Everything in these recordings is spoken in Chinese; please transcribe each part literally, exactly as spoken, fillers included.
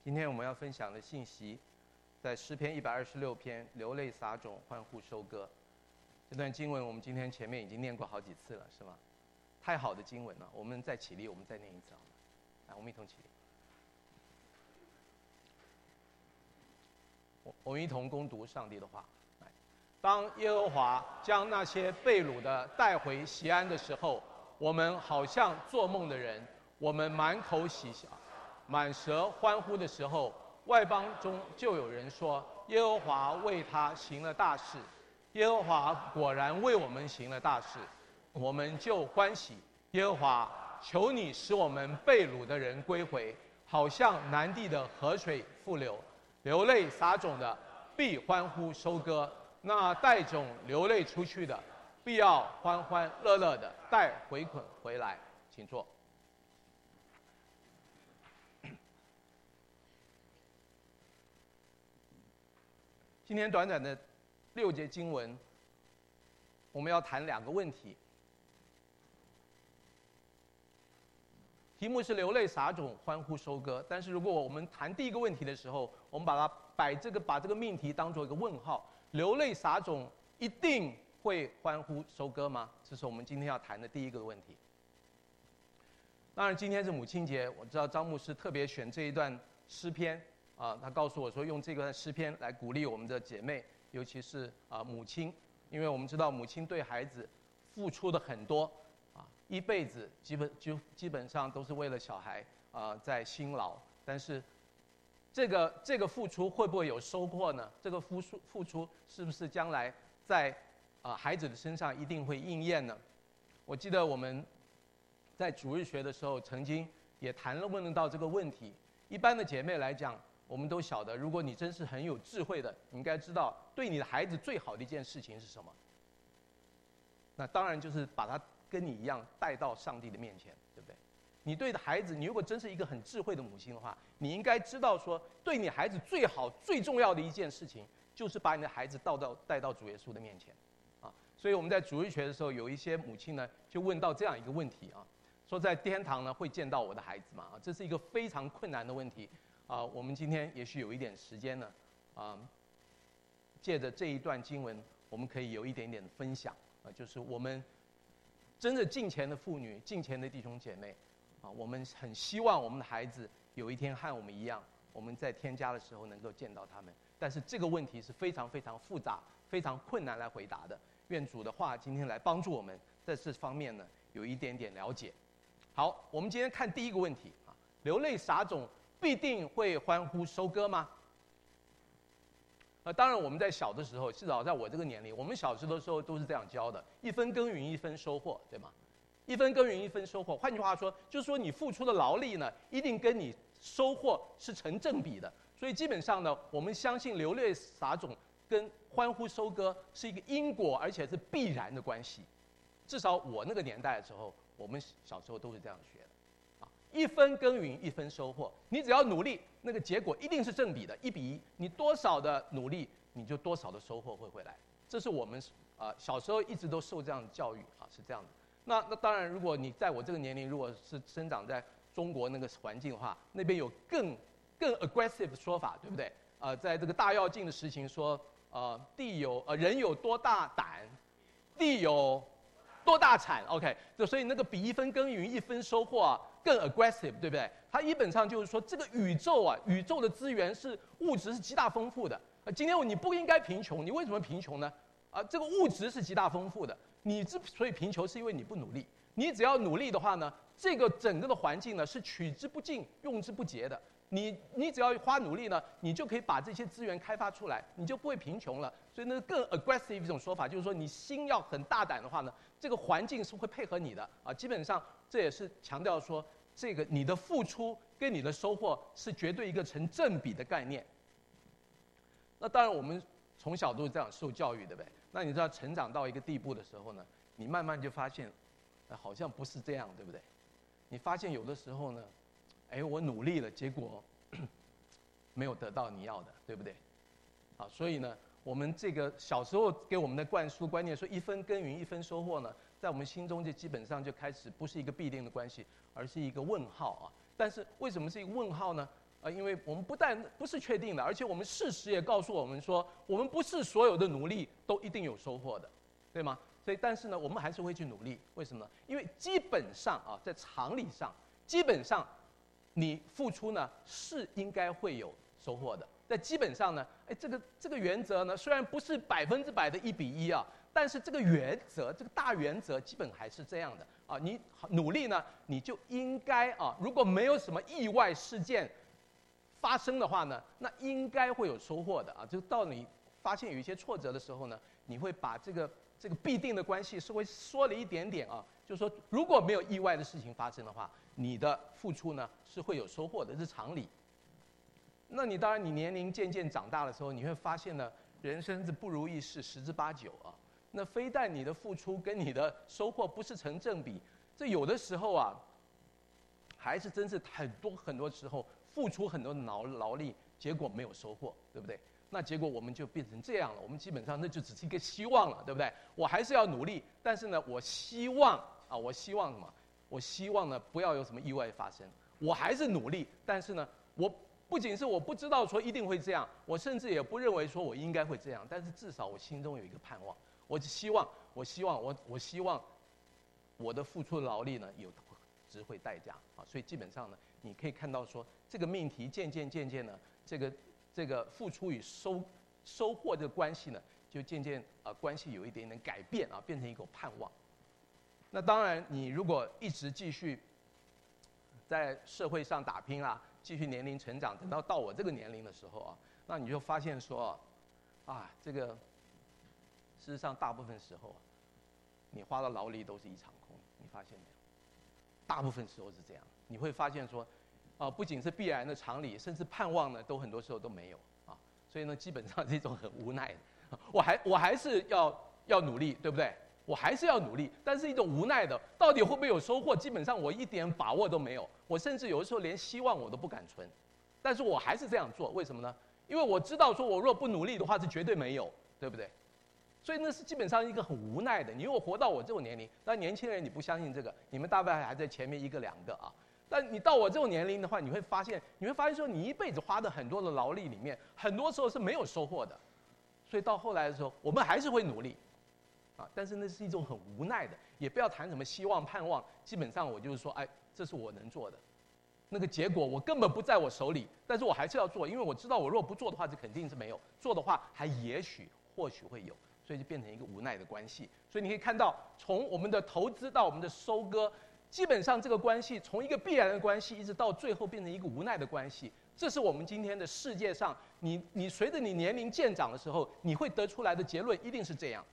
今天我们要分享的信息，在诗篇一百二十六篇，流泪撒种，欢呼收割。这段经文我们今天前面已经念过好几次了，是吗？太好的经文了，我们再起立，我们再念一次好吗？来，我们一同起立。我我们一同攻读上帝的话。来，当耶和华将那些被掳的带回锡安的时候，我们好像做梦的人，我们满口喜笑，满舌欢呼的时候，外邦中就有人说：耶和华为他行了大事。耶和华果然为我们行了大事，我们就欢喜。耶和华，求你使我们被掳的人归回，好像南地的河水复流。流泪撒种的必欢呼收割，那带种流泪出去的，必要欢欢乐乐的带回捆回来。请坐。今天短短的六节经文，我们要谈两个问题。题目是流泪撒种，欢呼收割。但是如果我们谈第一个问题的时候，我们把它摆这个把这个命题当做一个问号：流泪撒种一定会欢呼收割吗？这是我们今天要谈的第一个问题。当然，今天是母亲节，我知道张牧师特别选这一段诗篇啊，他告诉我说用这段诗篇来鼓励我们的姐妹，尤其是啊母亲，因为我们知道母亲对孩子付出的很多。啊，一辈子基本就基本上都是为了小孩啊、呃、在辛劳，但是这个这个付出会不会有收获呢？这个付出付出是不是将来在啊、呃、孩子的身上一定会应验呢？我记得我们在主日学的时候，曾经也谈论问到这个问题。一般的姐妹来讲，我们都晓得，如果你真是很有智慧的，你应该知道，对你的孩子最好的一件事情是什么？那当然就是把他跟你一样带到上帝的面前，对不对？你对的孩子，你如果真是一个很智慧的母亲的话，你应该知道说，对你孩子最好、最重要的一件事情，就是把你的孩子带到带到主耶稣的面前，啊。所以我们在主日学的时候，有一些母亲呢，就问到这样一个问题啊，说在天堂呢会见到我的孩子吗？啊，这是一个非常困难的问题啊。我们今天也许有一点时间呢，啊，借着这一段经文，我们可以有一点点的分享啊，就是我们。真的敬虔的妇女、敬虔的弟兄姐妹，啊，我们很希望我们的孩子有一天和我们一样，我们在天家的时候能够见到他们。但是这个问题是非常非常复杂、非常困难来回答的。愿主的话今天来帮助我们在这方面呢有一点点了解。好，我们今天看第一个问题啊，流泪撒种必定会欢呼收割吗？呃，当然，我们在小的时候，至少在我这个年龄，我们小时候的时候都是这样教的：一分耕耘一分收获，对吗？一分耕耘一分收获。换句话说，就是说你付出的劳力呢，一定跟你收获是成正比的。所以基本上呢，我们相信流泪撒种跟欢呼收割是一个因果，而且是必然的关系。至少我那个年代的时候，我们小时候都是这样学的。一分耕耘一分收获，你只要努力，那个结果一定是正比的，一比一。你多少的努力，你就多少的收获会回来。这是我们啊、呃、小时候一直都受这样的教育啊，是这样的。那那当然，如果你在我这个年龄，如果是生长在中国那个环境的话，那边有更更 aggressive 的说法，对不对？呃，在这个大跃进的时情说，呃，地有呃人有多大胆，地有多大产 ？OK， 就所以那个比一分耕耘一分收获啊。更 aggressive， 对不对？它基本上就是说，这个宇宙啊，宇宙的资源是物质是极大丰富的。啊，今天你不应该贫穷，你为什么贫穷呢？啊，这个物质是极大丰富的，你之所以贫穷，是因为你不努力。你只要努力的话呢，这个整个的环境呢是取之不尽、用之不竭的。你你只要花努力呢，你就可以把这些资源开发出来，你就不会贫穷了。所以那个更 aggressive 一种说法，就是说你心要很大胆的话呢，这个环境是会配合你的啊。基本上这也是强调说，这个你的付出跟你的收获是绝对一个成正比的概念。那当然我们从小都是这样受教育，对不对？那你知道成长到一个地步的时候呢，你慢慢就发现，呃，好像不是这样，对不对？你发现有的时候呢，哎，我努力了，结果没有得到你要的，对不对？啊，所以呢，我们这个小时候给我们的灌输观念说一分耕耘一分收获呢，在我们心中就基本上就开始不是一个必定的关系，而是一个问号啊。但是为什么是一个问号呢？ 啊，因为我们不但不是确定的，而且我们事实也告诉我们说，我们不是所有的努力都一定有收获的，对吗？所以，但是呢，我们还是会去努力。为什么呢？因为基本上啊，在常理上，基本上你付出呢是应该会有收获的。在基本上呢，哎，这个这个原则呢，虽然不是百分之百的一比一啊，但是这个原则，这个大原则基本还是这样的啊。你努力呢，你就应该啊，如果没有什么意外事件发生的话呢，那应该会有收获的啊。就到你发现有一些挫折的时候呢，你会把这个这个必定的关系稍微缩了一点点啊。就是说，如果没有意外的事情发生的话，你的付出呢是会有收获的，这是常理。那你当然，你年龄渐渐长大的时候，你会发现呢，人生是不如意事十之八九啊。那非但你的付出跟你的收获不是成正比，这有的时候啊，还是真是很多很多时候付出很多的劳劳力，结果没有收获，对不对？那结果我们就变成这样了，我们基本上那就只是一个希望了，对不对？我还是要努力，但是呢，我希望啊，我希望什么？我希望呢，不要有什么意外发生。我还是努力，但是呢，我不仅是我不知道说一定会这样，我甚至也不认为说我应该会这样，但是至少我心中有一个盼望，我希望，我希望，我我希望我的付出的劳力呢有值回代价啊。所以基本上呢，你可以看到说这个命题渐渐渐渐呢，这个这个付出与收收获的关系呢，就渐渐啊关系有一点点改变啊，变成一个盼望。那当然，你如果一直继续在社会上打拼啊，继续年龄成长，等到到我这个年龄的时候啊，那你就发现说，啊，这个事实上大部分时候啊，你花的劳力都是一场空，你发现没有？大部分时候是这样，你会发现说，啊，不仅是必然的常理，甚至盼望呢，都很多时候都没有啊。所以呢，基本上是一种很无奈的，我还我还是要要努力，对不对？我还是要努力，但是一种无奈的，到底会不会有收获？基本上我一点把握都没有，我甚至有的时候连希望我都不敢存，但是我还是这样做，为什么呢？因为我知道说我若不努力的话是绝对没有，对不对？所以那是基本上一个很无奈的。你如果活到我这种年龄，那年轻人你不相信这个，你们大概还在前面一个两个啊。但你到我这种年龄的话，你会发现，你会发现说你一辈子花的很多的劳力里面，很多时候是没有收获的，所以到后来的时候，我们还是会努力。啊，但是那是一种很无奈的，也不要谈什么希望盼望。基本上我就是说，哎，这是我能做的，那个结果我根本不在我手里，但是我还是要做，因为我知道我若不做的话，这肯定是没有；做的话，还也许或许会有，所以就变成一个无奈的关系。所以你可以看到，从我们的投资到我们的收割，基本上这个关系从一个必然的关系，一直到最后变成一个无奈的关系。这是我们今天的世界上，你你随着你年龄渐长的时候，你会得出来的结论一定是这样。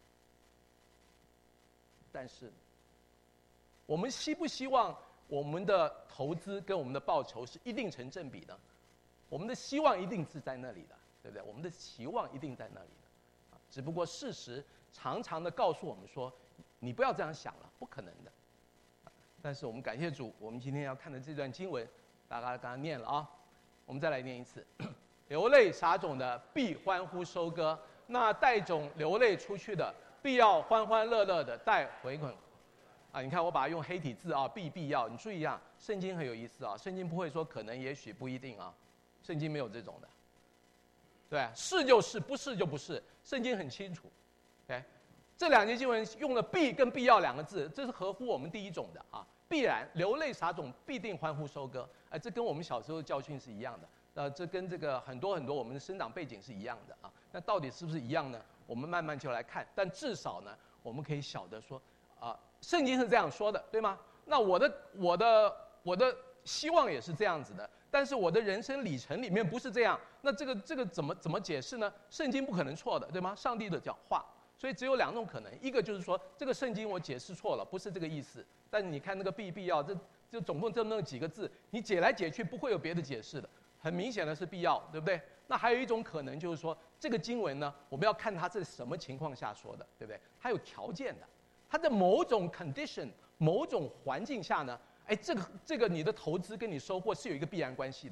但是，我们希不希望我们的投资跟我们的报酬是一定成正比的？我们的希望一定是在那里的，对不对？我们的期望一定在那里的，只不过事实常常的告诉我们说，你不要这样想了，不可能的。但是我们感谢主，我们今天要看的这段经文，大家刚刚念了啊，我们再来念一次：流泪撒种的必欢呼收割，那带种流泪出去的，必要欢欢乐乐的带回捆。啊，你看我把它用黑体字啊，必必要。你注意啊，圣经很有意思啊，圣经不会说可能、也许、不一定啊，圣经没有这种的。对，是就是，不是就不是，圣经很清楚。OK， 这两节经文用了必跟必要两个字，这是合乎我们第一种的啊，必然流泪撒种，必定欢呼收割。哎，这跟我们小时候的教训是一样的。呃，这跟这个很多很多我们的生长背景是一样的啊。那到底是不是一样呢？我们慢慢就来看。但至少呢，我们可以晓得说，啊、呃，圣经是这样说的，对吗？那我的我的我的希望也是这样子的，但是我的人生里程里面不是这样。那这个这个怎么怎么解释呢？圣经不可能错的，对吗？上帝的讲话，所以只有两种可能，一个就是说这个圣经我解释错了，不是这个意思。但是你看那个必必要，这就总共就那几个字，你解来解去不会有别的解释的。很明显的是必要，对不对？那还有一种可能就是说，这个经文呢，我们要看它是什么情况下说的，对不对？它有条件的，它在某种 condition、某种环境下呢，哎，这个这个你的投资跟你收获是有一个必然关系的。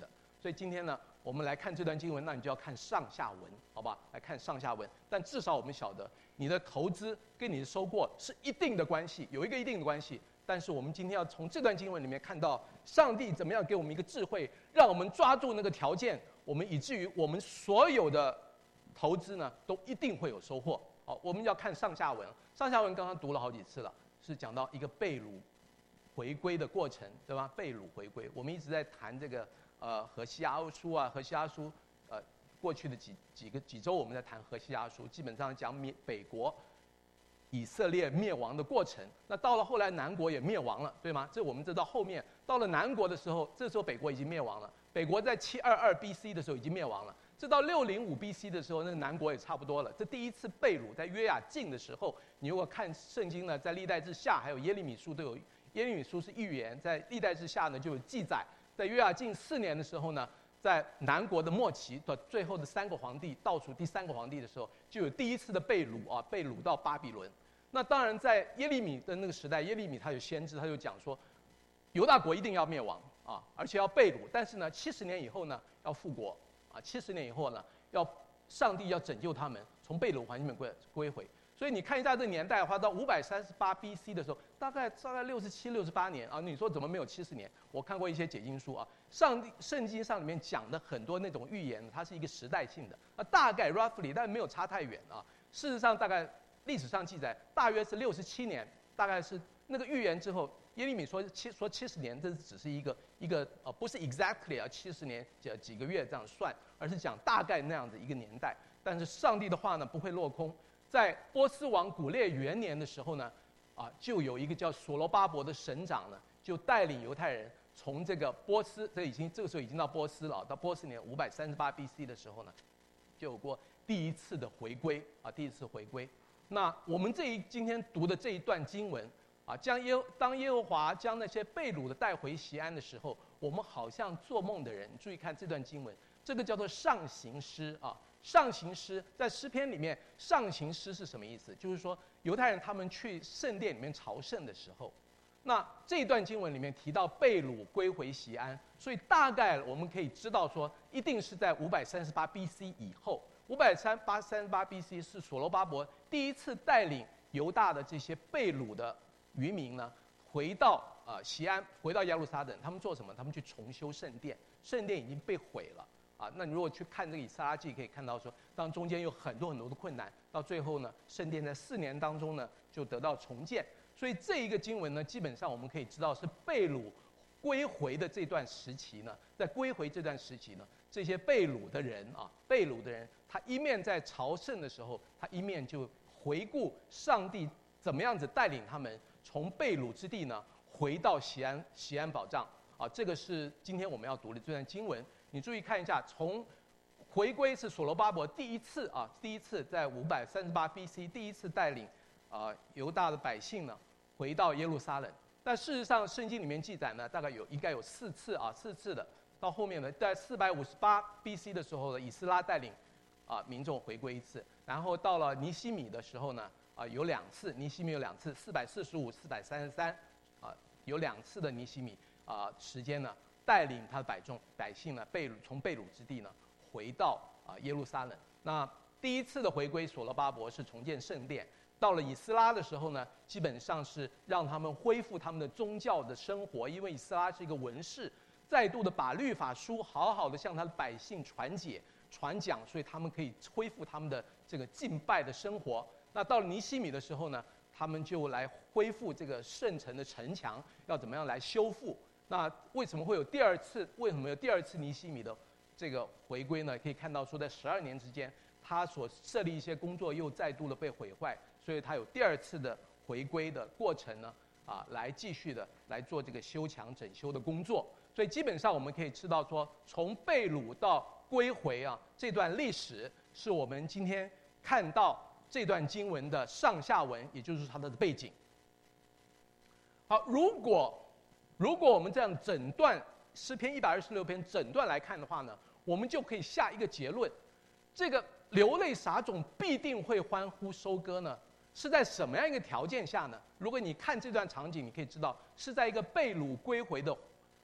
所以今天呢，我们来看这段经文，那你就要看上下文，好吧？来看上下文。但至少我们晓得，你的投资跟你的收获是一定的关系，有一个一定的关系。但是我们今天要从这段经文里面看到，上帝怎么样给我们一个智慧，让我们抓住那个条件，我们以至于我们所有的投资呢，都一定会有收获。好，我们要看上下文。上下文刚刚读了好几次了，是讲到一个被掳回归的过程，对吧？被掳回归，我们一直在谈这个呃何西阿书啊，何西阿书，呃，过去的几几个几周我们在谈何西阿书，基本上讲缅北国以色列灭亡的过程。那到了后来南国也灭亡了，对吗？这我们知道后面到了南国的时候，这时候北国已经灭亡了。北国在七二二 B C 的时候已经灭亡了。这到六零五 B C 的时候，那个南国也差不多了。这第一次被掳在约雅敬的时候，你如果看圣经呢，在历代志下还有耶利米书都有。耶利米书是预言，在历代志下呢就有记载。在约雅敬四年的时候呢，在南国的末期的最后的三个皇帝，倒数第三个皇帝的时候，就有第一次的被掳啊，被掳到巴比伦。那当然，在耶利米的那个时代，耶利米他有先知，他就讲说，犹大国一定要灭亡啊，而且要被掳。但是呢，七十年以后呢，要复国啊，七十年以后呢，要上帝要拯救他们，从被掳环境里面归归回。所以你看一下这个年代的话，到五百三十八 B C 的时候，大概大概六十七、六十八年啊。你说怎么没有七十年？我看过一些解经书啊，上帝圣经上里面讲的很多那种预言，它是一个时代性的啊，大概 roughly， 但没有差太远啊。事实上，大概历史上记载大约是六十七年，大概是那个预言之后，耶利米说七说七十年，这只是一个一个呃不是 exactly 啊七十年几几个月这样算，而是讲大概那样的一个年代。但是上帝的话呢不会落空。在波斯王古列元年的时候呢，啊，就有一个叫所罗巴伯的省长呢，就带领犹太人从这个波斯，这已经这个时候已经到波斯了，到波斯年五百三十八 B C 的时候呢，就有过第一次的回归啊，第一次回归。那我们这一今天读的这一段经文啊，将耶当耶和华将那些被掳的带回锡安的时候，我们好像做梦的人。注意看这段经文，这个叫做上行诗啊。上行诗在诗篇里面，上行诗是什么意思？就是说犹太人他们去圣殿里面朝圣的时候，那这一段经文里面提到被掳归回锡安，所以大概我们可以知道说，一定是在五百三十八 B C 以后。五百三十八 B C 是所罗巴伯第一次带领犹大的这些被掳的渔民呢，回到呃锡安，回到耶路撒冷，他们做什么？他们去重修圣殿，圣殿已经被毁了。啊，那你如果去看这个以斯拉记，可以看到说，当中间有很多很多的困难，到最后呢，圣殿在四年当中呢就得到重建。所以这一个经文呢，基本上我们可以知道是被掳归回的这段时期呢，在归回这段时期呢，这些被掳的人啊，被掳的人，他一面在朝圣的时候，他一面就回顾上帝怎么样子带领他们从被掳之地呢，回到锡安锡安宝藏啊，这个是今天我们要读的这段经文。你注意看一下，从回归是所罗巴伯第一次啊，第一次在五百三十八 B C 第一次带领啊犹大的百姓呢回到耶路撒冷。但事实上，圣经里面记载呢，大概有应该有四次啊，四次的。到后面呢，在四百五十八 B C 的时候呢，以斯拉带领啊民众回归一次。然后到了尼希米的时候呢，啊有两次，尼希米有两次，四百四十五、四百三十三，啊有两次的尼希米啊时间呢。带领他的百众百姓呢，被掳从被掳之地呢回到啊耶路撒冷。那第一次的回归，所罗巴伯是重建圣殿。到了以斯拉的时候呢，基本上是让他们恢复他们的宗教的生活，因为以斯拉是一个文士，再度的把律法书好好的向他的百姓传解、传讲，所以他们可以恢复他们的这个敬拜的生活。那到了尼希米的时候呢，他们就来恢复这个圣城的城墙，要怎么样来修复？那为什么会有第二次？为什么有第二次尼希米的这个回归呢？可以看到说，在十二年之间，他所设立一些工作又再度的被毁坏，所以他有第二次的回归的过程呢，啊，来继续的来做这个修墙整修的工作。所以基本上我们可以知道说，从被掳到归回啊，这段历史是我们今天看到这段经文的上下文，也就是它的背景。好，如果如果我们这样整段诗篇一百二十六篇整段来看的话呢，我们就可以下一个结论：这个流泪撒种必定会欢呼收割呢，是在什么样一个条件下呢？如果你看这段场景，你可以知道是在一个被掳归回的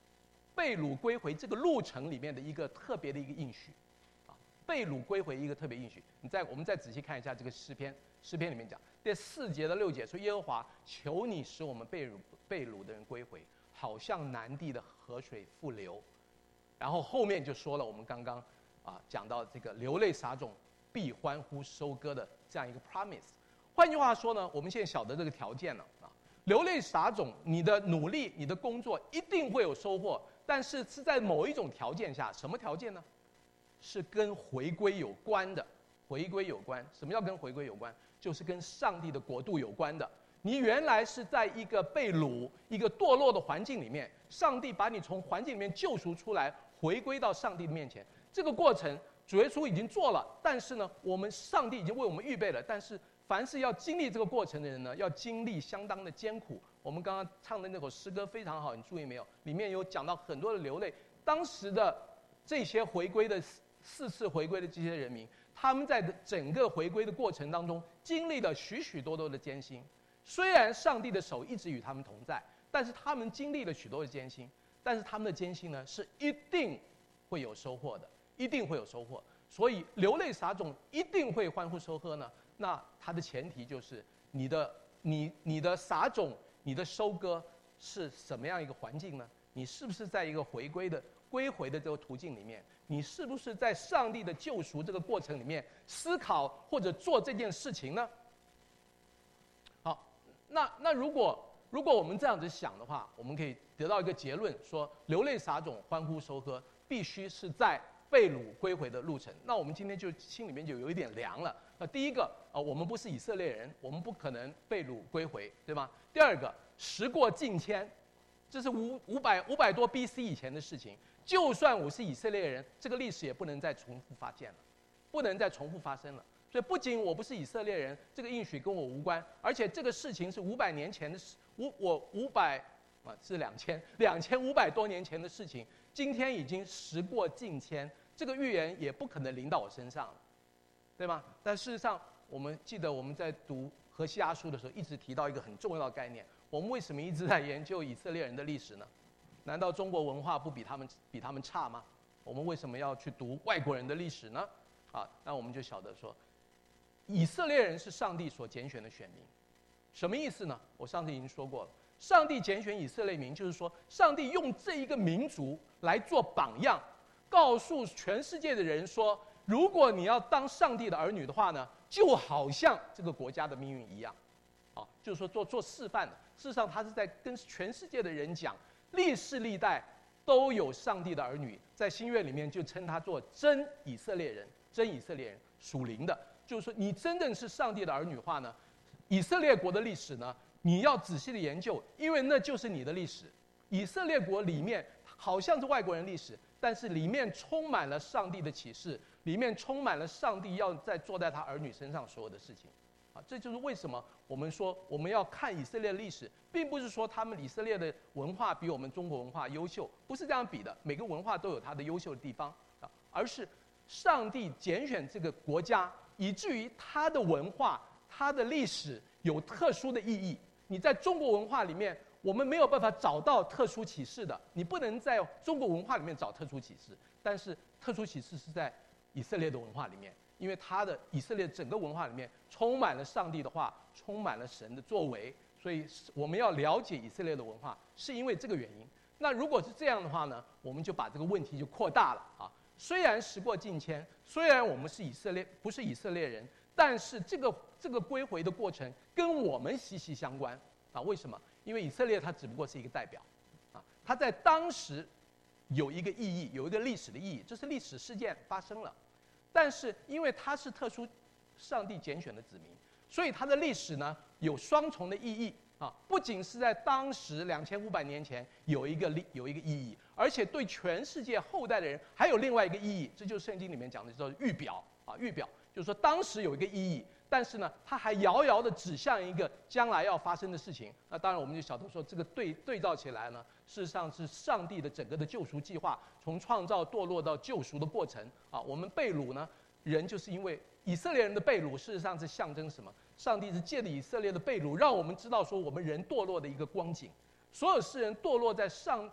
被掳归回这个路程里面的一个特别的一个应许，啊，被掳归回一个特别应许。你再我们再仔细看一下这个诗篇，诗篇里面讲第四节的六节说：“耶和华，求你使我们被掳被掳的人归回，好像南地的河水复流。”然后后面就说了我们刚刚啊讲到这个流泪撒种必欢呼收割的这样一个 promise。换句话说呢，我们现在晓得这个条件了啊，流泪撒种，你的努力、你的工作一定会有收获。但是是在某一种条件下，什么条件呢？是跟回归有关的。回归有关，什么叫跟回归有关？就是跟上帝的国度有关的。你原来是在一个被掳、一个堕落的环境里面，上帝把你从环境里面救赎出来，回归到上帝的面前。这个过程，主耶稣已经做了，但是呢，我们上帝已经为我们预备了。但是，凡是要经历这个过程的人呢，要经历相当的艰苦。我们刚刚唱的那首诗歌非常好，你注意没有？里面有讲到很多的流泪。当时的这些回归的四次回归的这些人民，他们在整个回归的过程当中，经历了许许多多的艰辛。虽然上帝的手一直与他们同在，但是他们经历了许多的艰辛。但是他们的艰辛呢，是一定会有收获的，一定会有收获。所以流泪撒种一定会欢呼收割呢。那它的前提就是你的你你的撒种。你的收割是什么样一个环境呢？你是不是在一个回归的归回的这个途径里面？你是不是在上帝的救赎这个过程里面思考或者做这件事情呢？好，那那如果如果我们这样子想的话，我们可以得到一个结论：说流泪撒种，欢呼收割，必须是在被掳归回的路程。那我们今天就心里面就有一点凉了。那第一个啊、呃，我们不是以色列人，我们不可能被掳归回，对吗？第二个，时过境迁，这是五五百五百多 B C 以前的事情。就算我是以色列人，这个历史也不能再重复发现了，不能再重复发生了。所以不仅我不是以色列人，这个应许跟我无关，而且这个事情是五百年前的事，五我五百啊是两千两千五百多年前的事情，今天已经时过境迁，这个预言也不可能临到我身上了，对吗？但事实上，我们记得我们在读何西阿书的时候，一直提到一个很重要的概念：我们为什么一直在研究以色列人的历史呢？难道中国文化不比他们比他们差吗？我们为什么要去读外国人的历史呢？啊，那我们就晓得说，以色列人是上帝所拣选的选民，什么意思呢？我上次已经说过了，上帝拣选以色列民，就是说，上帝用这一个民族来做榜样，告诉全世界的人说，如果你要当上帝的儿女的话呢，就好像这个国家的命运一样，啊，就是说做做示范的。事实上，他是在跟全世界的人讲，历世历代都有上帝的儿女，在新约里面就称他做真以色列人，真以色列人，属灵的。就是说，你真正是上帝的儿女的话呢，以色列国的历史呢，你要仔细的研究，因为那就是你的历史。以色列国里面好像是外国人历史，但是里面充满了上帝的启示，里面充满了上帝要在做在他儿女身上所有的事情。啊，这就是为什么我们说我们要看以色列的历史，并不是说他们以色列的文化比我们中国文化优秀，不是这样比的。每个文化都有它的优秀的地方啊，而是上帝拣选这个国家，以至于它的文化、它的历史有特殊的意义。你在中国文化里面，我们没有办法找到特殊启示的，你不能在中国文化里面找特殊启示，但是特殊启示是在以色列的文化里面。因为他的以色列整个文化里面充满了上帝的话，充满了神的作为，所以我们要了解以色列的文化，是因为这个原因。那如果是这样的话呢，我们就把这个问题就扩大了啊。虽然时过境迁，虽然我们是以色列，不是以色列人，但是这个这个归回的过程跟我们息息相关啊。为什么？因为以色列它只不过是一个代表，啊，它在当时有一个意义，有一个历史的意义，这是历史事件发生了。但是因为它是特殊上帝拣选的子民，所以它的历史呢有双重的意义啊，不仅是在当时两千五百年前有一个历有一个意义，而且对全世界后代的人还有另外一个意义，这就是圣经里面讲的叫预表啊，预表就是说当时有一个意义，但是呢它还遥遥的指向一个将来要发生的事情。那当然我们就晓得说这个对对照起来呢，事实上是上帝的整个的救赎计划，从创造堕落到救赎的过程啊。我们被掳呢，人就是因为以色列人的被掳，事实上是象征什么？上帝是借着以色列的被掳，让我们知道说我们人堕落的一个光景。所有世人堕落在上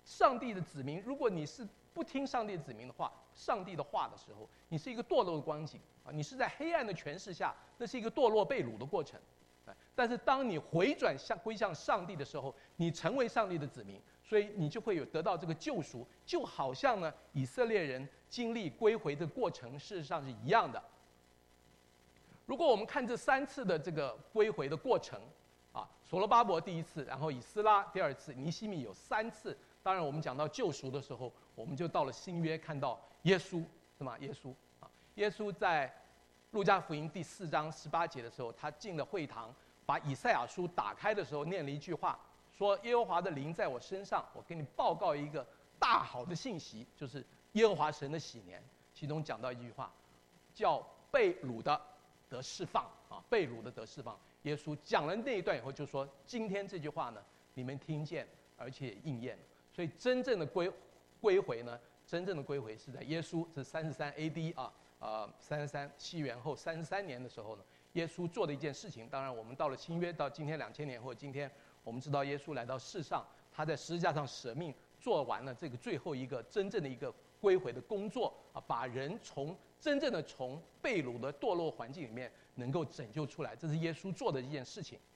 上帝的子民，如果你是不听上帝的子民的话，上帝的话的时候，你是一个堕落的光景啊，你是在黑暗的权势下，那是一个堕落被掳的过程。但是当你回转向归向上帝的时候，你成为上帝的子民，所以你就会有得到这个救赎，就好像呢以色列人经历归回的过程，事实上是一样的。如果我们看这三次的这个归回的过程，啊，所罗巴伯第一次，然后以斯拉第二次，尼希米有三次。当然，我们讲到救赎的时候，我们就到了新约，看到耶稣是吗？耶稣啊，耶稣在路加福音第四章十八节的时候，他进了会堂，把以赛亚书打开的时候，念了一句话，说：“耶和华的灵在我身上，我给你报告一个大好的信息，就是耶和华神的喜年。”其中讲到一句话，叫被掳的得释放啊，被掳的得释放。耶稣讲了那一段以后，就说：“今天这句话呢，你们听见，而且也应验了。”所以真正的归归回呢，真正的归回是在耶稣是三十三 A D 啊，呃，三十三西元后三十三年的时候呢，耶稣做的一件事情。当然，我们到了新约，到今天两千年后，今天我们知道耶稣来到世上，他在十字架上舍命，做完了这个最后一个真正的一个归回的工作啊，把人从真正的从被掳的堕落环境里面能够拯救出来，这是耶稣做的一件事情。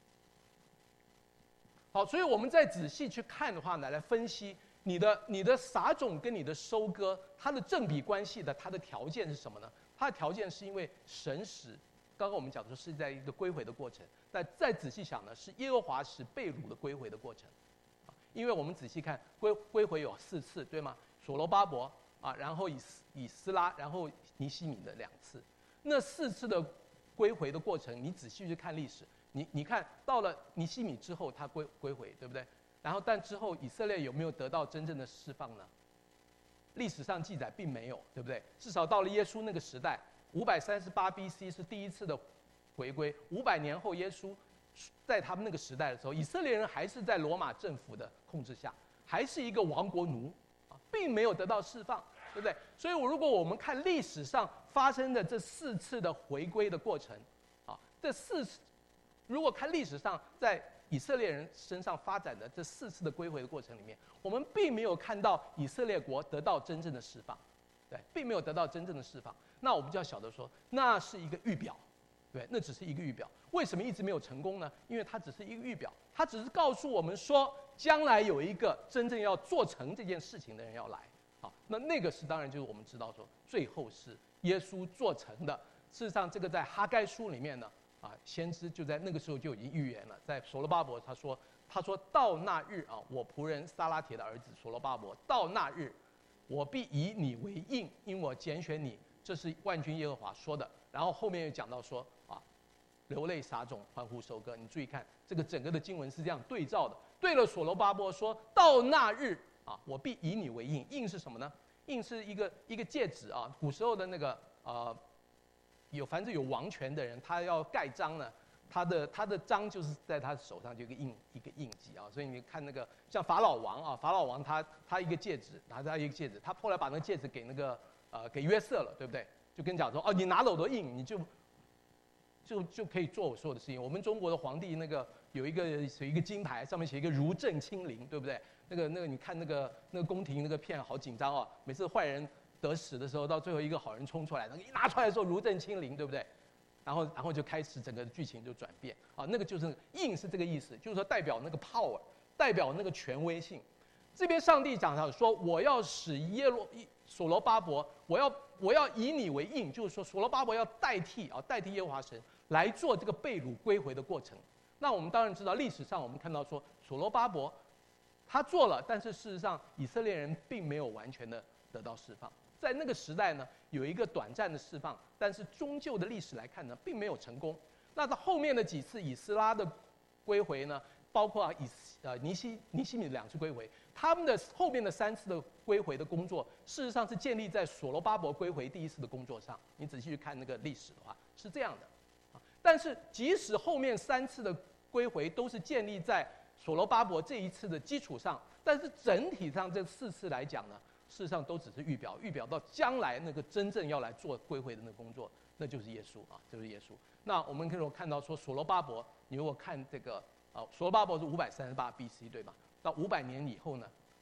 好，所以我们再仔细去看的话呢，来分析你的你的撒种跟你的收割，它的正比关系的它的条件是什么呢？它的条件是因为神使，刚刚我们讲的是在一个归回的过程，但再仔细想呢，是耶和华使被掳的归回的过程。因为我们仔细看归归回有四次，对吗？所罗巴伯啊，然后以斯以斯拉，然后尼希米的两次，那四次的归回的过程，你仔细去看历史。你你看到了尼希米之后，他归归回，对不对？然后但之后以色列有没有得到真正的释放呢？历史上记载并没有，对不对？至少到了耶稣那个时代，五百三十八 B C 是第一次的回归。五百年后，耶稣在他们那个时代的时候，以色列人还是在罗马政府的控制下，还是一个亡国奴啊，并没有得到释放，对不对？所以，我如果我们看历史上发生的这四次的回归的过程，啊，这四次。如果看历史上在以色列人身上发展的这四次的归回的过程里面，我们并没有看到以色列国得到真正的释放，对，并没有得到真正的释放。那我们就要晓得说，那是一个预表，对，那只是一个预表。为什么一直没有成功呢？因为它只是一个预表，它只是告诉我们说，将来有一个真正要做成这件事情的人要来。好，那那个是当然就是我们知道说，最后是耶稣做成的。事实上，这个在哈该书里面呢。啊，先知就在那个时候就已经预言了，在所罗巴伯他说，他说到那日啊，我仆人撒拉铁的儿子所罗巴伯，到那日，我必以你为印，因我拣选你，这是万军耶和华说的。然后后面又讲到说啊，流泪撒种，欢呼收割。你注意看，这个整个的经文是这样对照的。对了，所罗巴伯说到那日啊，我必以你为印，印是什么呢？印是一个一个戒指啊，古时候的那个呃。有凡是有王权的人，他要盖章呢，他的他的章就是在他手上就一个印一个印记啊。所以你看那个像法老王啊，法老王他他一个戒指，拿着一个戒指，他后来把那个戒指给那个呃给约瑟了，对不对？就跟讲说哦，你拿了我的印，你就就就可以做我所有的事情。我们中国的皇帝那个有一个有一个金牌，上面写一个如朕亲临，对不对？那个那个你看那个那个宫廷那个片好紧张啊，每次坏人得势的时候，到最后一个好人冲出来，那个一拿出来的时候如朕亲临，对不对？然后然后就开始整个剧情就转变啊，那个就是印是这个意思，就是说代表那个 power， 代表那个权威性。这边上帝讲到说，我要使耶罗所罗巴伯，我要我要以你为印，就是说所罗巴伯要代替啊，代替耶和华神来做这个被掳归回的过程。那我们当然知道，历史上我们看到说所罗巴伯他做了，但是事实上以色列人并没有完全的得到释放。在那个时代呢，有一个短暂的释放，但是终究的历史来看呢，并没有成功。那到后面的几次以斯拉的归回呢，包括以呃尼西尼西米的两次归回，他们的后面的三次的归回的工作，事实上是建立在所罗巴伯归回第一次的工作上。你仔细去看那个历史的话，是这样的。啊，但是即使后面三次的归回都是建立在所罗巴伯这一次的基础上，但是整体上这四次来讲呢，事实上都只是预表，预表到将来那个真正要来做归回的那个工作，那就是耶稣啊，就是耶稣。那我们可以看到说，所罗巴伯，你如果看这个啊，所罗巴伯是五百三十八 B C 对吧？到五百年以后呢，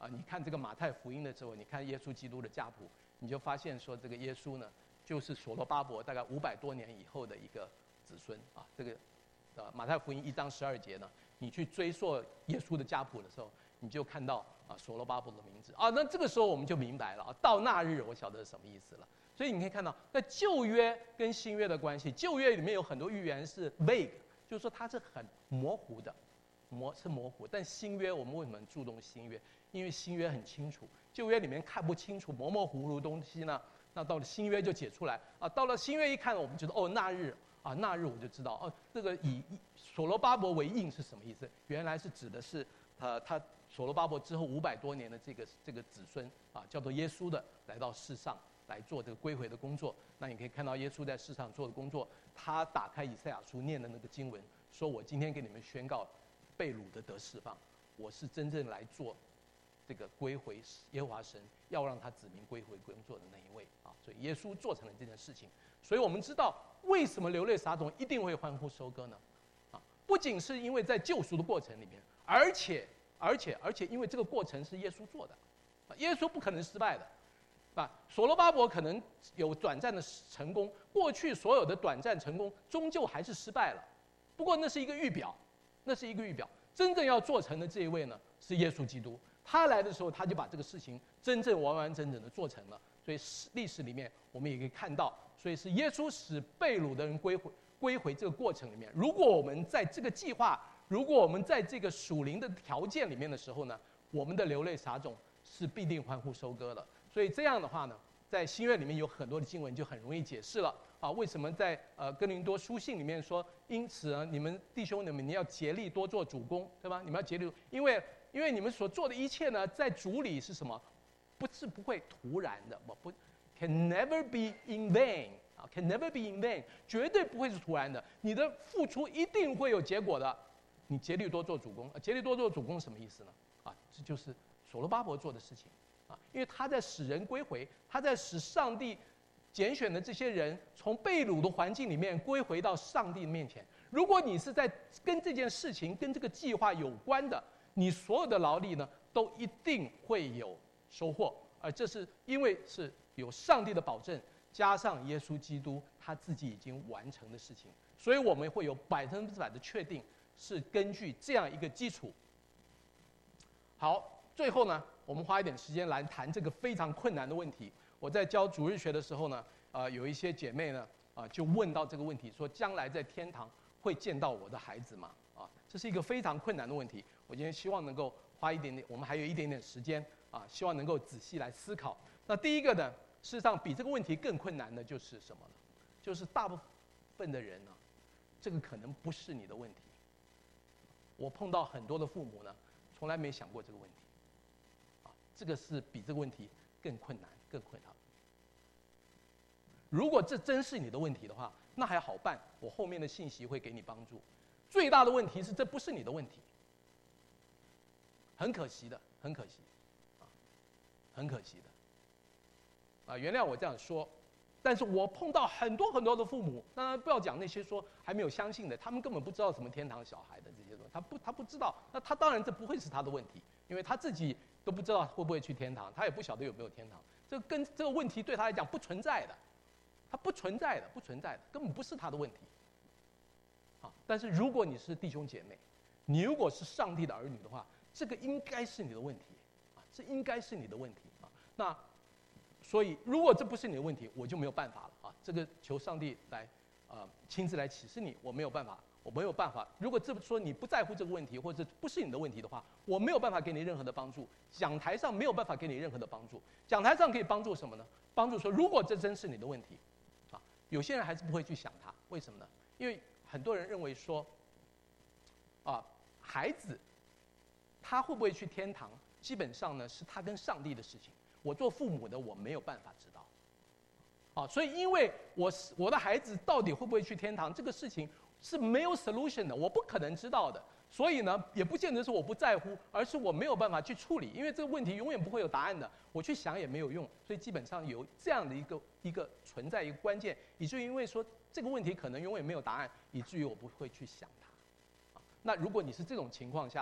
啊，你看这个马太福音的时候，你看耶稣基督的家谱，你就发现说这个耶稣呢，就是所罗巴伯大概五百多年以后的一个子孙啊。这个，呃，马太福音一章十二节呢，你去追溯耶稣的家谱的时候，你就看到啊所罗巴伯的名字啊。那这个时候我们就明白了啊，到那日我晓得是什么意思了。所以你可以看到，在旧约跟新约的关系，旧约里面有很多预言是 vague， 就是说它是很模糊的，模是模糊。但新约我们为什么很注重新约？因为新约很清楚，旧约里面看不清楚、模模糊糊的东西呢，那到了新约就解出来啊。到了新约一看，我们觉得哦，那日啊，那日我就知道哦，这个以所罗巴伯为印是什么意思？原来是指的是呃，他所罗巴伯之后五百多年的这个这个子孙啊，叫做耶稣的来到世上来做这个归回的工作。那你可以看到耶稣在世上做的工作，他打开以赛亚书念的那个经文，说我今天给你们宣告，被掳的得释放，我是真正来做这个归回耶和华神要让他子民归回工作的那一位啊。所以耶稣做成了这件事情。所以我们知道为什么流泪撒种一定会欢呼收割呢？啊，不仅是因为在救赎的过程里面，而且而且而且因为这个过程是耶稣做的，啊，耶稣不可能失败的。啊，所罗巴伯可能有短暂的成功，过去所有的短暂成功终究还是失败了。不过那是一个预表，那是一个预表。真正要做成的这一位呢，是耶稣基督。他来的时候，他就把这个事情真正完完整整的做成了。所以历史里面我们也可以看到，所以是耶稣使被掳的人归回归回这个过程里面。如果我们在这个计划，如果我们在这个属灵的条件里面的时候呢，我们的流泪撒种是必定欢呼收割的。所以这样的话呢，在新约里面有很多的经文就很容易解释了啊。为什么在呃哥林多书信里面说，因此呢，你们弟兄你们你要竭力多做主工，对吧？你们要竭力，因为因为你们所做的一切呢，在主里是什么？不是不会突然的，不不 ，can never be in vain 啊 ，can never be in vain， 绝对不会是突然的。你的付出一定会有结果的。你竭力多做主工，竭力多做主工什么意思呢？啊，这就是所罗巴伯做的事情。啊，因为他在使人归回，他在使上帝拣选的这些人从被掳的环境里面归回到上帝面前。如果你是在跟这件事情、跟这个计划有关的，你所有的劳力呢，都一定会有收获。而这是因为是有上帝的保证，加上耶稣基督他自己已经完成的事情，所以我们会有百分之百的确定，是根据这样一个基础。好，最后呢，我们花一点时间来谈这个非常困难的问题。我在教主日学的时候呢，呃，有一些姐妹呢，啊、呃，就问到这个问题，说将来在天堂会见到我的孩子吗？啊，这是一个非常困难的问题。我今天希望能够花一点点，我们还有一点点时间啊，希望能够仔细来思考。那第一个呢，事实上比这个问题更困难的就是什么呢？就是大部分的人呢，这个可能不是你的问题。我碰到很多的父母呢，从来没想过这个问题。这个是比这个问题更困难、更困难。如果这真是你的问题的话，那还好办，我后面的信息会给你帮助。最大的问题是，这不是你的问题，很可惜的，很可惜，啊，很可惜的。啊，原谅我这样说，但是我碰到很多很多的父母，当然不要讲那些说还没有相信的，他们根本不知道什么天堂小孩的这些东西，他不他不知道，那他当然这不会是他的问题，因为他自己都不知道会不会去天堂，他也不晓得有没有天堂，这跟这个问题对他来讲不存在的，他不存在的，不存在的，根本不是他的问题。啊，但是如果你是弟兄姐妹，你如果是上帝的儿女的话，这个应该是你的问题，啊，这应该是你的问题啊。那所以如果这不是你的问题，我就没有办法了啊。这个求上帝来，呃，亲自来启示你，我没有办法。我没有办法，如果这说你不在乎这个问题，或者不是你的问题的话，我没有办法给你任何的帮助。讲台上没有办法给你任何的帮助。讲台上可以帮助什么呢？帮助说，如果这真是你的问题，啊，有些人还是不会去想它，为什么呢？因为很多人认为说，啊，孩子他会不会去天堂，基本上呢是他跟上帝的事情。我做父母的，我没有办法知道。啊，所以因为我我的孩子到底会不会去天堂这个事情是没有 solution 的，我不可能知道的。所以呢，也不见得是我不在乎，而是我没有办法去处理，因为这个问题永远不会有答案的，我去想也没有用。所以基本上有这样的一个一个存在一个关键，以至于因为说这个问题可能永远没有答案，以至于我不会去想它。啊，那如果你是这种情况下呢，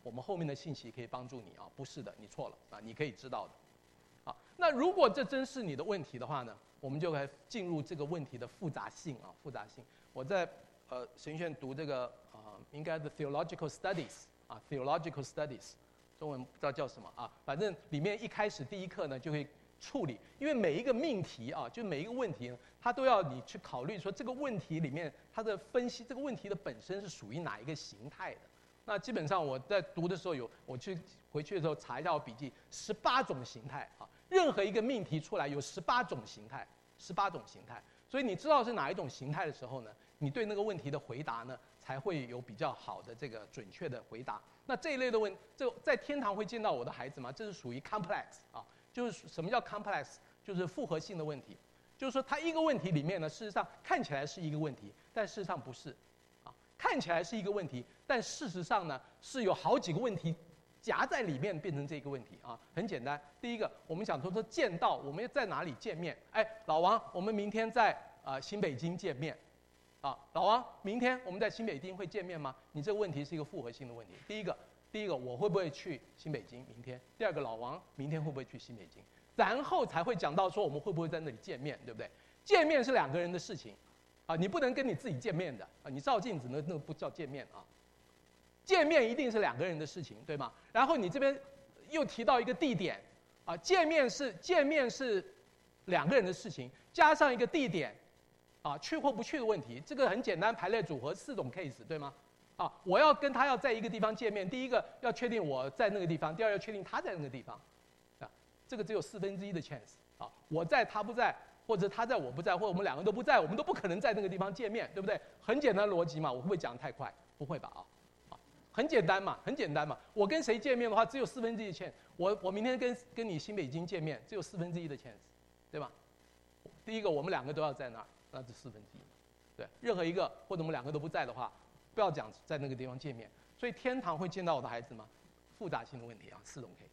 我们后面的信息可以帮助你啊，不是的，你错了啊，你可以知道的。好，那如果这真是你的问题的话呢，我们就来进入这个问题的复杂性啊，复杂性。我在呃神学院读这个啊、呃，应该是 theological studies 啊 ，theological studies， 中文不知道叫什么啊，反正里面一开始第一课呢就会处理，因为每一个命题啊，就每一个问题呢，它都要你去考虑说这个问题里面它的分析，这个问题的本身是属于哪一个形态的。那基本上我在读的时候有，我去回去的时候查一下我笔记，十八种形态啊，任何一个命题出来有十八种形态，十八种形态。所以你知道是哪一种形态的时候呢，你对那个问题的回答呢，才会有比较好的这个准确的回答。那这一类的问，这在天堂会见到我的孩子吗？这是属于 complex 啊，就是什么叫 complex？ 就是复合性的问题，就是说它一个问题里面呢，事实上看起来是一个问题，但事实上不是。看起来是一个问题，但事实上呢，是有好几个问题夹在里面变成这个问题啊。很简单，第一个，我们想说说见到，我们在哪里见面？哎，老王，我们明天在啊、呃、新北京见面，啊，老王，明天我们在新北京会见面吗？你这个问题是一个复合性的问题。第一个，第一个我会不会去新北京明天？第二个，老王明天会不会去新北京？然后才会讲到说我们会不会在那里见面，对不对？见面是两个人的事情。啊，你不能跟你自己见面的啊！你照镜子那那不叫见面啊，见面一定是两个人的事情，对吗？然后你这边又提到一个地点，啊，见面是见面是两个人的事情，加上一个地点，啊，去或不去的问题，这个很简单，排列组合四种 case， 对吗？啊，我要跟他要在一个地方见面，第一个要确定我在那个地方，第二要确定他在那个地方，啊，这个只有四分之一的 chance， 啊，我在他不在。或者他在我不在，或者我们两个都不在，我们都不可能在那个地方见面，对不对？很简单的逻辑嘛，我会不会讲得太快？不会吧啊，啊，很简单嘛，很简单嘛。我跟谁见面的话，只有四分之一的 chance。我我明天跟跟你新北京见面，只有四分之一的 chance， 对吧？第一个，我们两个都要在那儿，那是四分之一。对，任何一个或者我们两个都不在的话，不要讲在那个地方见面。所以天堂会见到我的孩子吗？复杂性的问题啊，四种 case。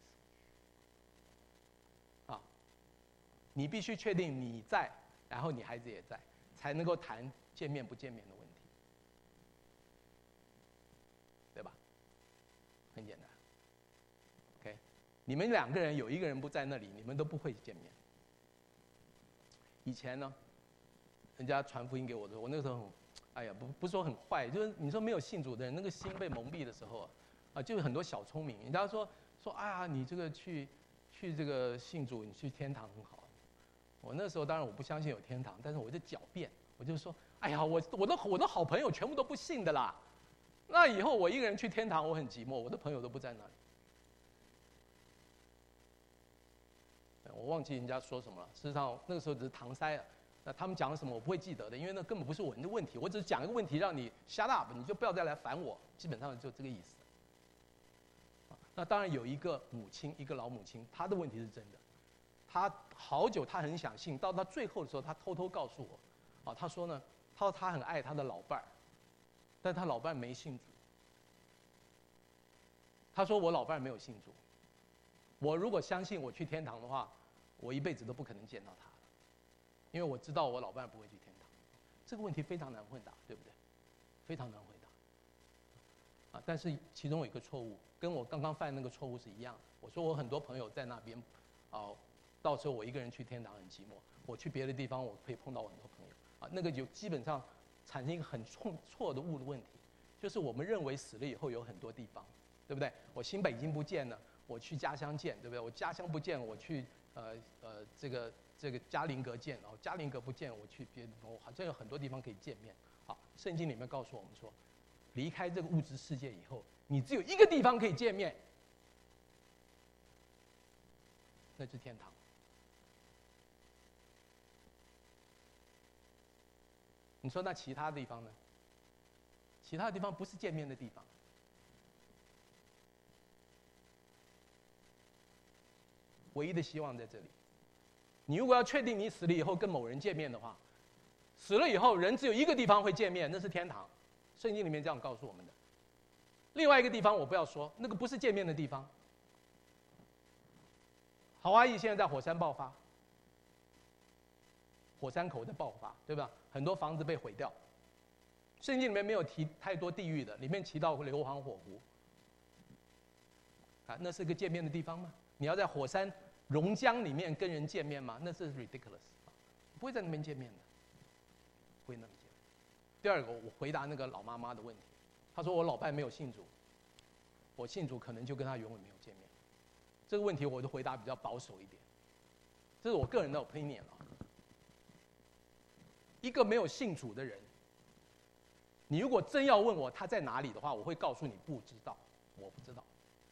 你必须确定你在，然后你孩子也在，才能够谈见面不见面的问题，对吧？很简单。OK， 你们两个人有一个人不在那里，你们都不会见面。以前呢，人家传福音给我的时候，我那个时候很，哎呀，不不是说很坏，就是你说没有信主的人，那个心被蒙蔽的时候啊，啊，就是很多小聪明。人家说说，哎呀，你这个去去这个信主，你去天堂很好。我那时候当然我不相信有天堂，但是我就狡辩，我就说，哎呀，我我的我的好朋友全部都不信的啦，那以后我一个人去天堂，我很寂寞，我的朋友都不在那里。我忘记人家说什么了，事实上那个时候只是搪塞了，那他们讲了什么我不会记得的，因为那根本不是我们的问题，我只是讲一个问题让你 shut up， 你就不要再来烦我，基本上就这个意思。那当然有一个母亲，一个老母亲，她的问题是真的。他好久，他很想信，到他最后的时候，他偷偷告诉我，啊，他说呢，他说他很爱他的老伴儿，但他老伴儿没信主。他说我老伴儿没有信主，我如果相信我去天堂的话，我一辈子都不可能见到他了，因为我知道我老伴儿不会去天堂。这个问题非常难回答，对不对？非常难回答。啊，但是其中有一个错误，跟我刚刚犯那个错误是一样的。我说我很多朋友在那边，哦。到时候我一个人去天堂很寂寞，我去别的地方我可以碰到很多朋友啊，那个就基本上产生一个很错错的误的问题，就是我们认为死了以后有很多地方，对不对？我新北京不见了，我去家乡见，对不对？我家乡不见，我去呃呃这个这个嘉陵阁见，然后嘉陵阁不见，我去别的地方，好像有很多地方可以见面。好，圣经里面告诉我们说，离开这个物质世界以后，你只有一个地方可以见面，那是天堂。你说那其他地方呢？其他地方不是见面的地方。唯一的希望在这里。你如果要确定你死了以后跟某人见面的话，死了以后人只有一个地方会见面，那是天堂。圣经里面这样告诉我们的。另外一个地方我不要说，那个不是见面的地方。好阿姨现在在火山爆发。火山口的爆发，对吧？很多房子被毁掉。圣经里面没有提太多地狱的，里面提到硫磺火湖。 啊，那是个见面的地方吗？你要在火山熔浆里面跟人见面吗？那是 ridiculous， 不会在那边见面的，不会那么见面。第二个，我回答那个老妈妈的问题，她说我老伴没有信主，我信主可能就跟他永远没有见面。这个问题我就回答比较保守一点，这是我个人的 opinion 啊。一个没有信主的人，你如果真要问我他在哪里的话，我会告诉你不知道，我不知道。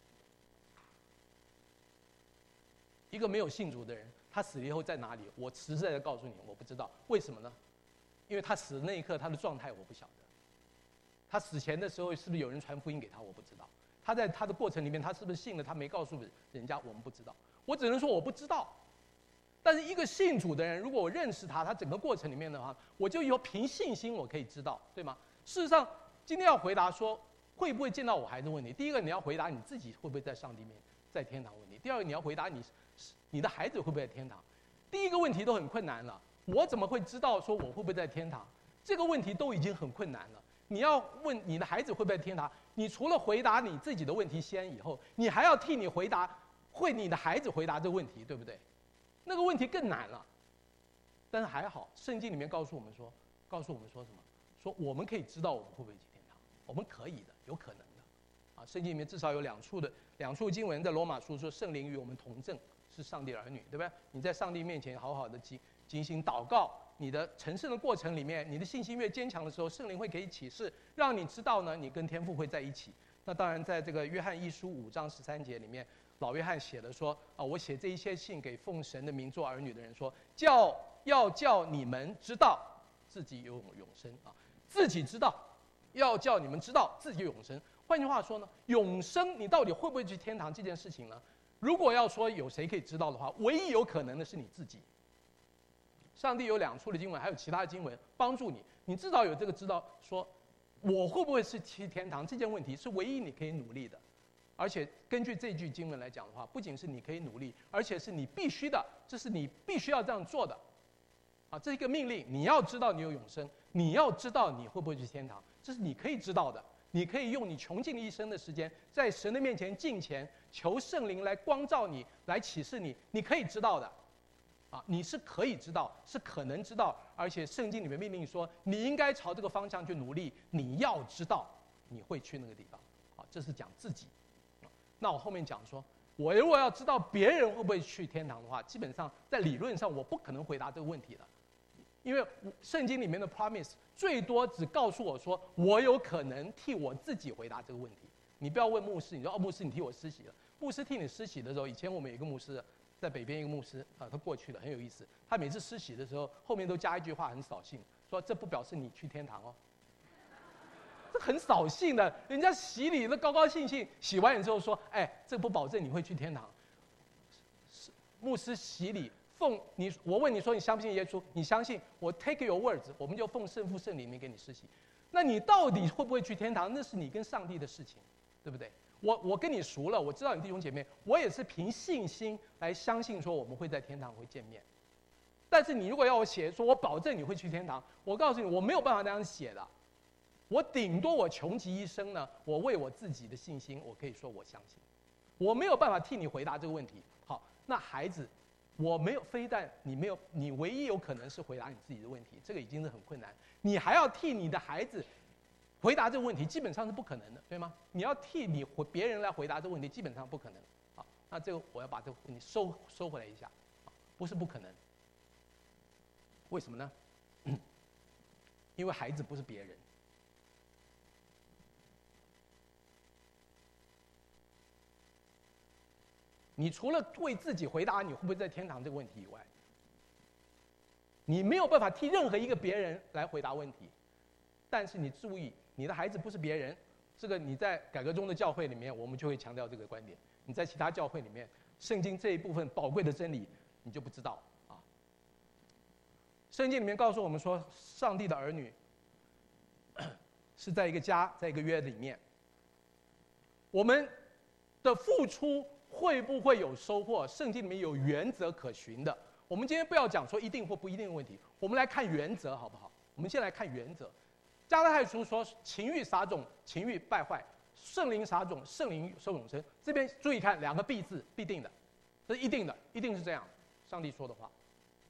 一个没有信主的人，他死了以后在哪里？我实在的告诉你，我不知道。为什么呢？因为他死的那一刻，他的状态我不晓得。他死前的时候，是不是有人传福音给他？我不知道。他在他的过程里面，他是不是信了？他没告诉人家，我们不知道。我只能说我不知道。但是一个信主的人，如果我认识他，他整个过程里面的话，我就以后凭信心我可以知道，对吗？事实上，今天要回答说会不会见到我孩子的问题，第一个你要回答你自己会不会在上帝面在天堂问题，第二个你要回答你你的孩子会不会在天堂。第一个问题都很困难了，我怎么会知道说我会不会在天堂？这个问题都已经很困难了。你要问你的孩子会不会在天堂，你除了回答你自己的问题先以后，你还要替你回答会你的孩子回答这个问题，对不对？那个问题更难了。但是还好，圣经里面告诉我们说，告诉我们说什么？说我们可以知道我们会不会去天堂，我们可以的，有可能的。啊，圣经里面至少有两处的两处经文，在罗马书说圣灵与我们同证，是上帝儿女，对不对？你在上帝面前好好的进进行祷告，你的成圣的过程里面，你的信心越坚强的时候，圣灵会给你启示，让你知道呢，你跟天父会在一起。那当然，在这个约翰一书五章十三节里面，老约翰写了说啊，我写这一些信给奉神的名做儿女的人说，叫要叫你们知道自己有永生啊，自己知道，要叫你们知道自己有永生。换句话说呢，永生你到底会不会去天堂这件事情呢？如果要说有谁可以知道的话，唯一有可能的是你自己。上帝有两处的经文，还有其他的经文帮助你，你至少有这个知道说，我会不会是去天堂这件问题是唯一你可以努力的。而且根据这句经文来讲的话，不仅是你可以努力，而且是你必须的，这是你必须要这样做的。啊，这是一个命令，你要知道你有永生，你要知道你会不会去天堂，这是你可以知道的。你可以用你穷尽一生的时间，在神的面前敬虔，求圣灵来光照你，来启示你，你可以知道的。啊，你是可以知道，是可能知道，而且圣经里面命令说，你应该朝这个方向去努力。你要知道，你会去那个地方。啊，这是讲自己。那我后面讲说，我如果要知道别人会不会去天堂的话，基本上在理论上我不可能回答这个问题的，因为圣经里面的 promise 最多只告诉我说，我有可能替我自己回答这个问题。你不要问牧师，你说哦，牧师你替我施洗了。牧师替你施洗的时候，以前我们有一个牧师，在北边一个牧师啊，他过去了，很有意思。他每次施洗的时候，后面都加一句话，很扫兴，说这不表示你去天堂哦。这很扫兴的，人家洗礼的高高兴兴，洗完以后说，哎，这不保证你会去天堂。牧师洗礼，奉你，我问你说你相不信耶稣？你相信，我 take your words， 我们就奉圣父圣灵里面给你施洗。那你到底会不会去天堂？那是你跟上帝的事情，对不对？我我跟你熟了，我知道你弟兄姐妹，我也是凭信心来相信说我们会在天堂会见面。但是你如果要我写说我保证你会去天堂，我告诉你我没有办法那样写的。我顶多我穷极一生呢，我为我自己的信心，我可以说我相信，我没有办法替你回答这个问题。好，那孩子，我没有，非但你没有，你唯一有可能是回答你自己的问题，这个已经是很困难，你还要替你的孩子回答这个问题，基本上是不可能的，对吗？你要替你回别人来回答这个问题，基本上不可能。好，那这个我要把这个问题收收回来一下，不是不可能。为什么呢？因为孩子不是别人。你除了为自己回答你会不会在天堂这个问题以外，你没有办法替任何一个别人来回答问题。但是你注意，你的孩子不是别人，这个你在改革中的教会里面，我们就会强调这个观点。你在其他教会里面，圣经这一部分宝贵的真理，你就不知道啊。圣经里面告诉我们说，上帝的儿女是在一个家，在一个约里面，我们的付出会不会有收获？圣经里面有原则可循的。我们今天不要讲说一定或不一定的问题，我们来看原则好不好？我们先来看原则。加拉太书说，情欲撒种，情欲败坏， 圣灵撒种，圣灵收永生。这边注意看两个必字，必定的，这是一定的，一定是这样。上帝说的话，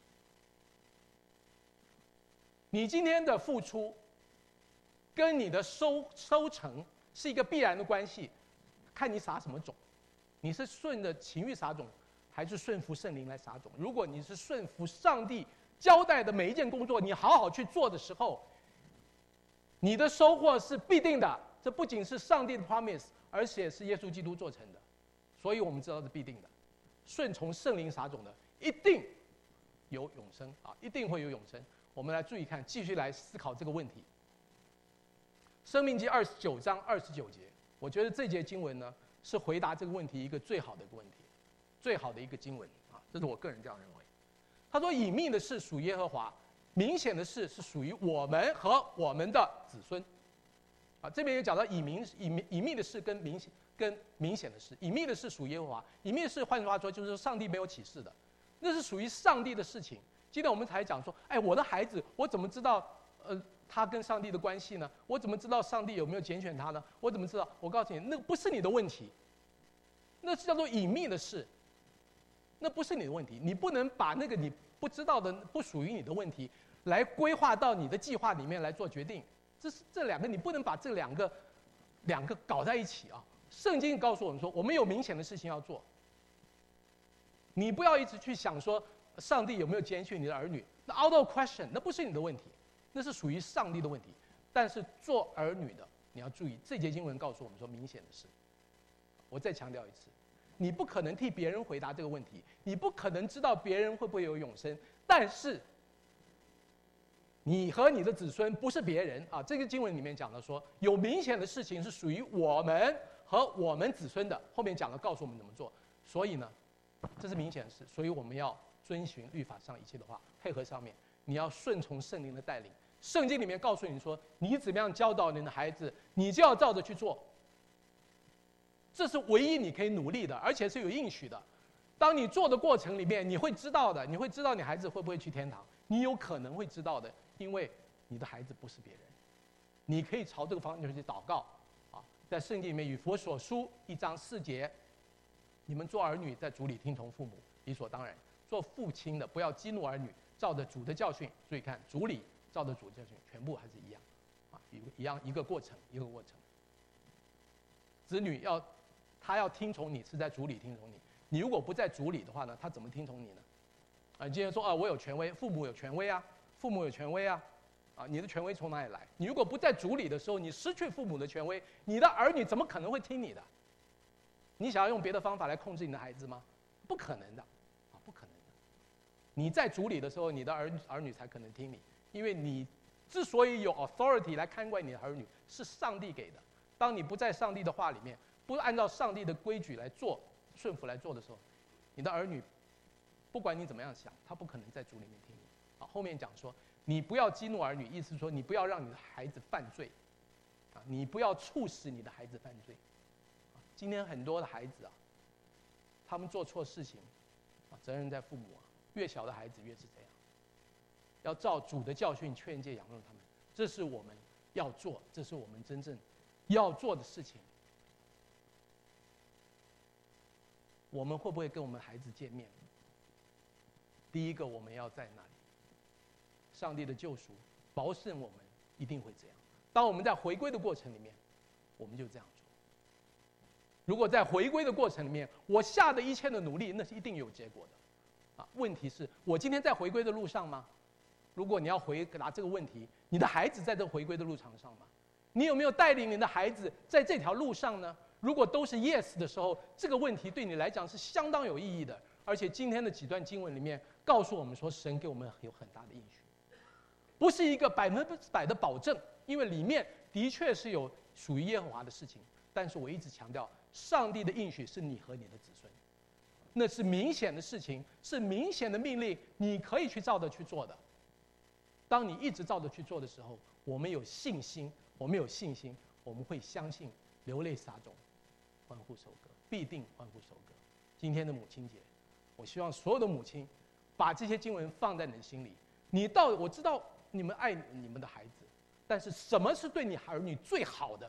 你今天的付出，跟你的收收成是一个必然的关系，看你撒什么种，你是顺着情欲撒种，还是顺服圣灵来撒种？如果你是顺服上帝交代的每一件工作，你好好去做的时候，你的收获是必定的。这不仅是上帝的 promise， 而且是耶稣基督做成的，所以我们知道是必定的。顺从圣灵撒种的，一定有永生啊，一定会有永生。我们来注意看，继续来思考这个问题。申命记二十九章二十九节，我觉得这节经文呢，是回答这个问题一个最好的一个问题，最好的一个经文啊，这是我个人这样认为。他说：“隐秘的事属耶和华，明显的事是属于我们和我们的子孙。”啊，这边也讲到隐明、隐秘、隐秘的事跟明显、跟明显的事。隐秘的事属于耶和华，隐秘的事，换句话说，就是说上帝没有启示的，那是属于上帝的事情。今天我们才讲说，哎，我的孩子，我怎么知道，呃，他跟上帝的关系呢？我怎么知道上帝有没有拣选他呢？我怎么知道？我告诉你，那不是你的问题，那是叫做隐秘的事，那不是你的问题。你不能把那个你不知道的、不属于你的问题，来规划到你的计划里面来做决定。这是这两个，你不能把这两个两个搞在一起啊！圣经告诉我们说，我们有明显的事情要做。你不要一直去想说，上帝有没有拣选你的儿女？那 out of question， 那不是你的问题，那是属于上帝的问题。但是做儿女的，你要注意，这节经文告诉我们说，明显的事。我再强调一次，你不可能替别人回答这个问题，你不可能知道别人会不会有永生，但是你和你的子孙不是别人啊！这个经文里面讲了说，有明显的事情是属于我们和我们子孙的。后面讲了，告诉我们怎么做。所以呢，这是明显的事，所以我们要遵循律法上一切的话，配合上面，你要顺从圣灵的带领。圣经里面告诉你说，你怎么样教导你的孩子，你就要照着去做。这是唯一你可以努力的，而且是有应许的。当你做的过程里面，你会知道的，你会知道你孩子会不会去天堂，你有可能会知道的。因为你的孩子不是别人，你可以朝这个方向去祷告啊。在圣经里面，以弗所书一章四节，你们做儿女在主里听从父母，理所当然。做父亲的不要激怒儿女，照着主的教训。注意看，主里照着主的教训，全部还是一样啊，一样一个过程，一个过程。子女要他要听从你，是在主里听从你。你如果不在主里的话呢，他怎么听从你呢？啊，你今天说啊，我有权威，父母有权威啊。父母有权威啊，啊，你的权威从哪里来？你如果不在主里的时候，你失去父母的权威，你的儿女怎么可能会听你的？你想要用别的方法来控制你的孩子吗？不可能的，啊，不可能的。你在主里的时候，你的儿儿女才可能听你，因为你之所以有 authority 来看管你的儿女，是上帝给的。当你不在上帝的话里面，不按照上帝的规矩来做、顺服来做的时候，你的儿女，不管你怎么样想，他不可能在主里面听你。啊，后面讲说，你不要激怒儿女，意思是说你不要让你的孩子犯罪，啊，你不要促使你的孩子犯罪。啊，今天很多的孩子啊，他们做错事情，啊，责任在父母啊，越小的孩子越是这样。要照主的教训劝诫养育他们，这是我们要做，这是我们真正要做的事情。我们会不会跟我们孩子见面？第一个，我们要在那里。上帝的救赎保证我们一定会这样。当我们在回归的过程里面，我们就这样做。如果在回归的过程里面，我下的一切的努力，那是一定有结果的。啊，问题是我今天在回归的路上吗？如果你要回答这个问题，你的孩子在这回归的路程上吗？你有没有带领你的孩子在这条路上呢？如果都是 yes 的时候，这个问题对你来讲是相当有意义的。而且今天的几段经文里面告诉我们说，神给我们有很大的应许。不是一个百分之百的保证，因为里面的确是有属于耶和华的事情。但是我一直强调，上帝的应许是你和你的子孙，那是明显的事情，是明显的命令，你可以去照着去做的。当你一直照着去做的时候，我们有信心，我们有信心，我们会相信，流泪撒种，欢呼收割，必定欢呼收割。今天的母亲节，我希望所有的母亲把这些经文放在你的心里。你到我知道。你们爱你们的孩子，但是什么是对你儿女最好的？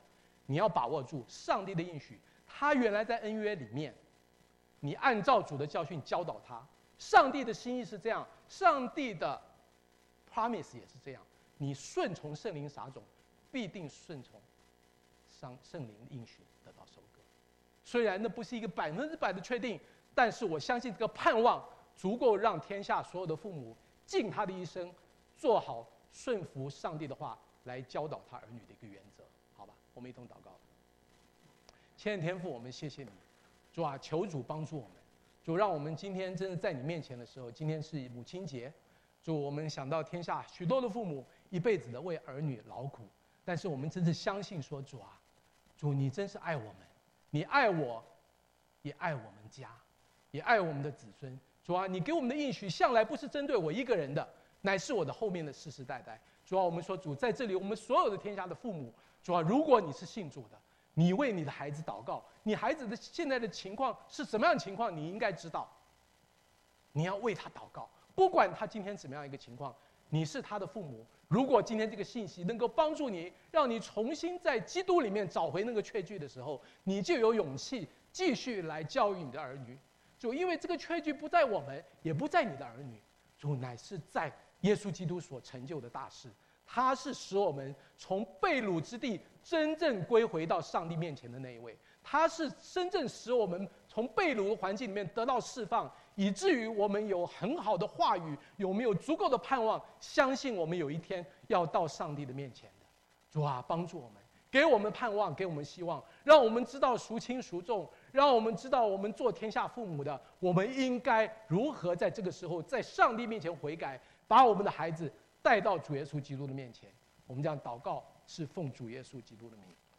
你要把握住上帝的应许。他原来在恩约里面，你按照主的教训教导他。上帝的心意是这样，上帝的 promise 也是这样。你顺从圣灵撒种，必定顺从上圣灵应许得到收割。虽然那不是一个百分之百的确定，但是我相信这个盼望足够让天下所有的父母尽他的一生，做好顺服上帝的话来教导他儿女的一个原则。好吧，我们一同祷告。亲爱的天父，我们谢谢你，主啊，求主帮助我们。主，让我们今天真的在你面前的时候，今天是母亲节，主，我们想到天下许多的父母一辈子的为儿女劳苦，但是我们真是相信说，主啊，主你真是爱我们，你爱我，也爱我们家，也爱我们的子孙。主啊，你给我们的应许向来不是针对我一个人的，乃是我的后面的世世代代。主啊，我们说主在这里，我们所有的天下的父母，主啊，如果你是信主的，你为你的孩子祷告，你孩子的现在的情况是什么样的情况，你应该知道。你要为他祷告，不管他今天怎么样一个情况，你是他的父母。如果今天这个信息能够帮助你，让你重新在基督里面找回那个确据的时候，你就有勇气继续来教育你的儿女。主，因为这个确据不在我们，也不在你的儿女，主乃是在耶稣基督所成就的大事。他是使我们从被掳之地真正归回到上帝面前的那一位，他是真正使我们从被掳的环境里面得到释放，以至于我们有很好的话语，有没有足够的盼望，相信我们有一天要到上帝的面前的。主啊，帮助我们，给我们盼望，给我们希望，让我们知道孰轻孰重，让我们知道我们做天下父母的，我们应该如何在这个时候在上帝面前悔改，把我们的孩子带到主耶稣基督的面前。我们这样祷告，是奉主耶稣基督的名。